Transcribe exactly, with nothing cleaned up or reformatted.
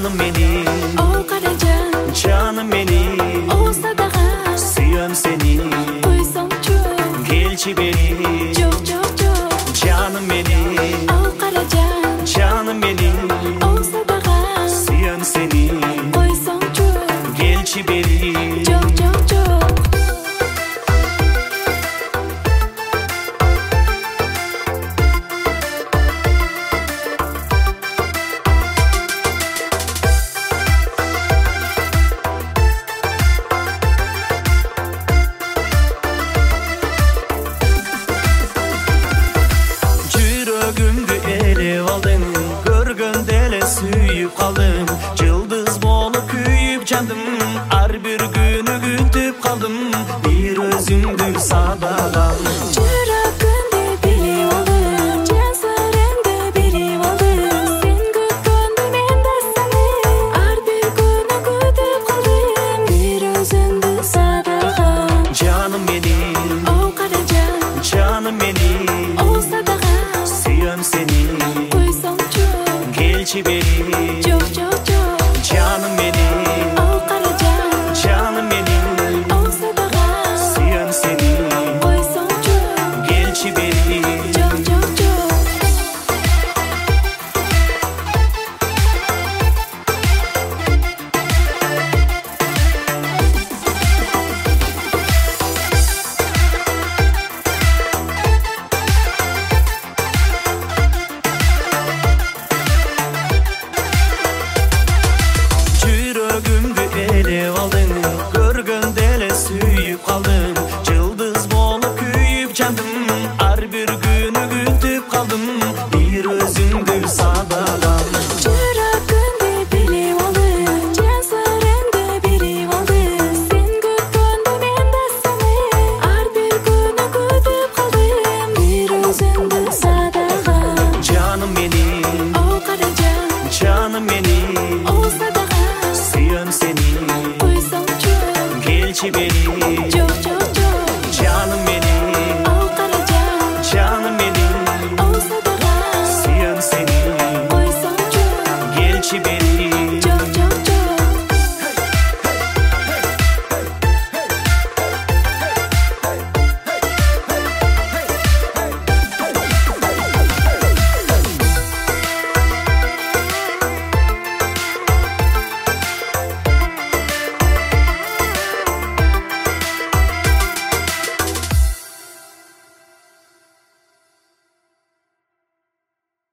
Canım benim, o Karacan, canım benim, o Sadağa, seviyorum seni, koysam çok, gelçi beni. çok çok çok. Canım benim, O Karacan, canım benim, o Sadağa, seviyorum seni, koysam çok, gelçi beni. çok çok çok. Жүрөгүмдү элеп алдың, көргөндө эле сүйүп калдым. Жылдыз болуп күйүп жандым, ар бир күнү күтүп калдым. Бир өзүңдү садагам. Жүрөгүмдү билип алдым, жан сырыңды билип алдым. Сен күткөндө мен да сени, ар бир күнү күтүп калдым. Бир өзүңдү садагам. Canım benim, O Karacan, canım benim, o Sadağa, seviyorum seni, koysam çok, gelçi beni. çok çok çok. Canım benim, O Karacan, canım benim, o Sadağa, seviyorum seni, koysam çok, gelçi beni. çok çok çok. Жүрөгүмдү элеп алдың, көргөндө эле сүйүп калдым. Жылдыз болуп күйүп жандым, ар бир күнү күтүп калдым. Бир өзүңдү садагам. Жүрөгүмдү билип алдым, жан сырыңды билип алдым. Сен күткөндө мен да сени, ар бир күнү күтүп калдым. Бир өзүңдү садагам. Canım benim, O Karacan, canım benim,